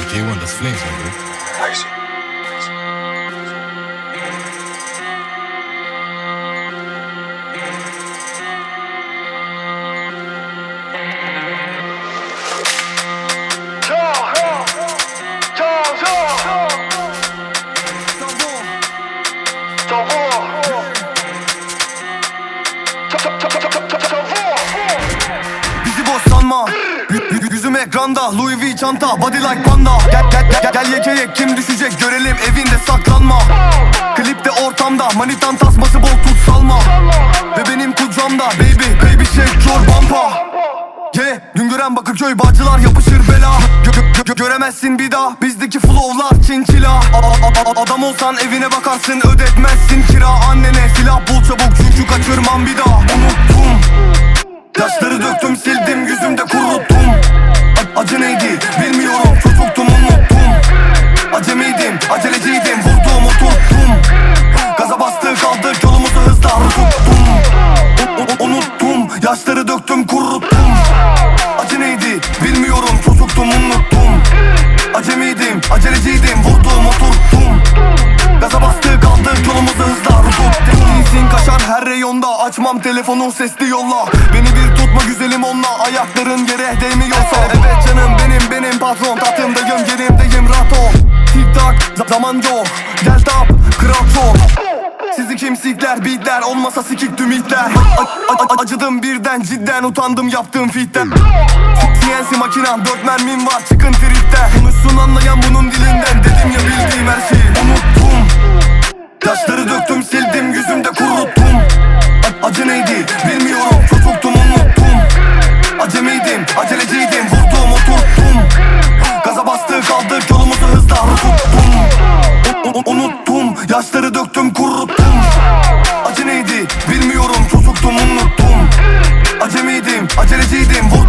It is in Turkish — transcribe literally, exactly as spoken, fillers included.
J one, das Flames, man. Nice. Bizi boş sanma. Y- Yüzüm ekranda, Louis V çanta, body like panda. Gel gel gel gel yekeye, kim düşecek görelim, evinde saklanma. Klipte ortamda, manitan tasması bol, tut salma. Ve benim kucağımda, baby baby shake your bumpa. Yeah, Güngören Bakırköy, Bağcılar yapışır bela. Gö gö gö göremezsin bir daha bizdeki flowlar çinçila. A a a adam olsan evine bakarsın, ödetmezsin kira. Annene silah bul çabuk, çünkü kaçırmam bir daha. Unuttum, yaşları döktüm, sildim, yüzümde kuruttum. A acı neydi bilmiyorum, çocuktum, unuttum. Acemiydim, aceleciydim, vurdum, oturttum. Gaza bastı kaldık, yolumuzu hızla tuttum. Unuttum, yaşları döktüm, kuruttum. Acı neydi bilmiyorum, çocuktum, unuttum. Acemiydim, aceleciydim, vurdum, oturttum. Gaza bastı kaldık, yolumuzu hızla tuttum. İyisin kaşar her reyonda, açmam telefonu, sesli yolla. Beni bir tutma güzelim onunla, ayakların yere değmiyorsa. Evet canım benim, benim patron, tatlımdayım, yerimdeyim, rahat ol. Tik tak, zaman yok, gel tap, kral çok. Sizi kimsikler, beatler, olmasa sikik tümitler. Acıdım birden, cidden utandım yaptığım fitten. C N C makinem, dört mermim var, çıkın tripten. Konuşsun anlayan bunun dilinden, dedim ya bildiğim her şeyi. Unuttum, yaşları döktüm, sildim, yüzümde kuruttum. A acı neydi bilmiyorum, çocuktum, unuttum. Acemiydim, aceleciydim, vurdum, oturttum. Gaza bastı kaldık, yolumuzu hızla tuttum. Unuttum, yaşları döktüm, kuruttum. Acı neydi bilmiyorum, çocuktum, unuttum. Acemiydim, aceleciydim, vurdum.